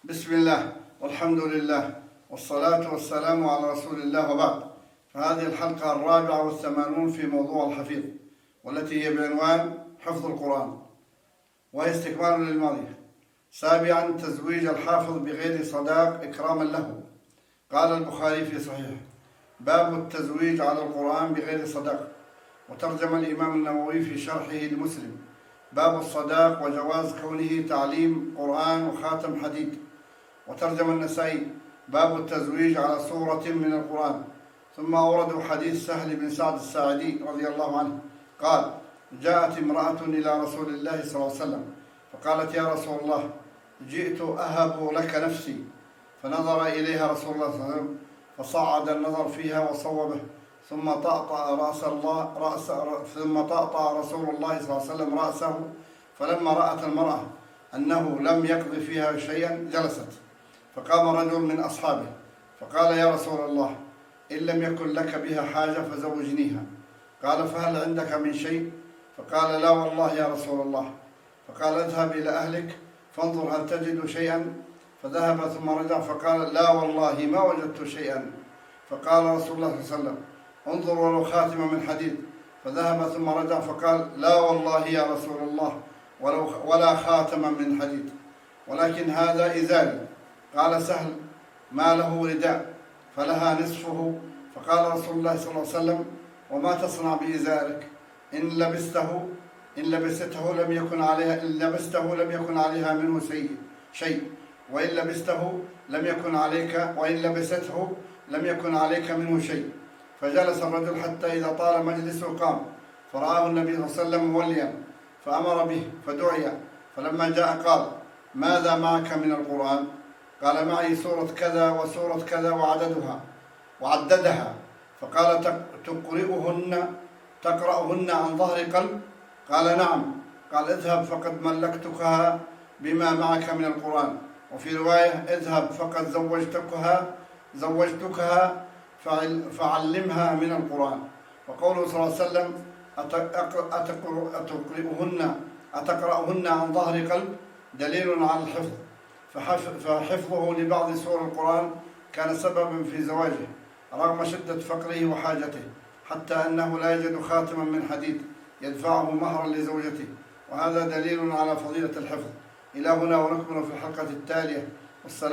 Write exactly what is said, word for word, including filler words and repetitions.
بسم الله والحمد لله والصلاة والسلام على رسول الله، وبعد. فهذه الحلقة الرابعة والثمانون في موضوع الحفيظ، والتي هي بعنوان حفظ القرآن، وهي استكمال للماضية. سابعا، تزويج الحافظ بغير صداق إكراما له. قال البخاري في صحيحه: باب التزويج على القرآن بغير صداق. وترجم الإمام النووي في شرحه لمسلم: باب الصداق وجواز كونه تعليم قرآن وخاتم حديد. وترجم النسائي: باب التزويج على سورة من القرآن. ثم أوردوا حديث سهل بن سعد الساعدي رضي الله عنه قال: جاءت امرأة إلى رسول الله صلى الله عليه وسلم فقالت: يا رسول الله، جئت أهب لك نفسي. فنظر إليها رسول الله صلى الله عليه وسلم فصعد النظر فيها وصوبه، ثم طأطأ رأس الله رأس ثم طأطأ رسول الله صلى الله عليه وسلم رأسه. فلما رأت المرأة أنه لم يقض فيها شيئا جلست. فقام رجل من أصحابه فقال: يا رسول الله، إن لم يكن لك بها حاجة فزوجنيها. قال: فهل عندك من شيء؟ فقال: لا والله يا رسول الله. فقال: اذهب إلى أهلك فانظر هل تجد شيئا. فذهب ثم رجع فقال: لا والله ما وجدت شيئا. فقال رسول الله صلى الله عليه وسلم: انظر ولو خاتم من حديد. فذهب ثم رجع فقال: لا والله يا رسول الله ولو ولا خاتم من حديد، ولكن هذا إزاري. قال سهل: ما له رداء فلها نصفه. فقال رسول الله صلى الله عليه وسلم: وما تصنع بإزارك؟ إن لبسته إن لبسته لم يكن عليها إن لبسته لم يكن عليها منه شيء، وإن لبسته لم يكن عليك وإن لبسته لم يكن عليك منه شيء. فجلس الرجل حتى إذا طال مجلسه قام، فرآه النبي صلى الله عليه وسلم موليا فأمر به فدعي. فلما جاء قال: ماذا معك من القرآن؟ قال: معي سورة كذا وسورة كذا وعددها وعددها. فقال: تقرئهن تقرأهن عن ظهر قلب؟ قال: نعم. قال: اذهب فقد ملكتكها بما معك من القرآن. وفي رواية: اذهب فقد زوجتكها زوجتكها فعلمها من القرآن. وقوله صلى الله عليه وسلم: أتقرئهن أتقرأهن عن ظهر قلب دليل على الحفظ، فحفظه لبعض سور القرآن كان سببا في زواجه رغم شدة فقره وحاجته، حتى أنه لا يجد خاتما من حديد يدفعه مهرا لزوجته، وهذا دليل على فضيلة الحفظ. إلى هنا ونكمل في الحلقة التالية. والسلام.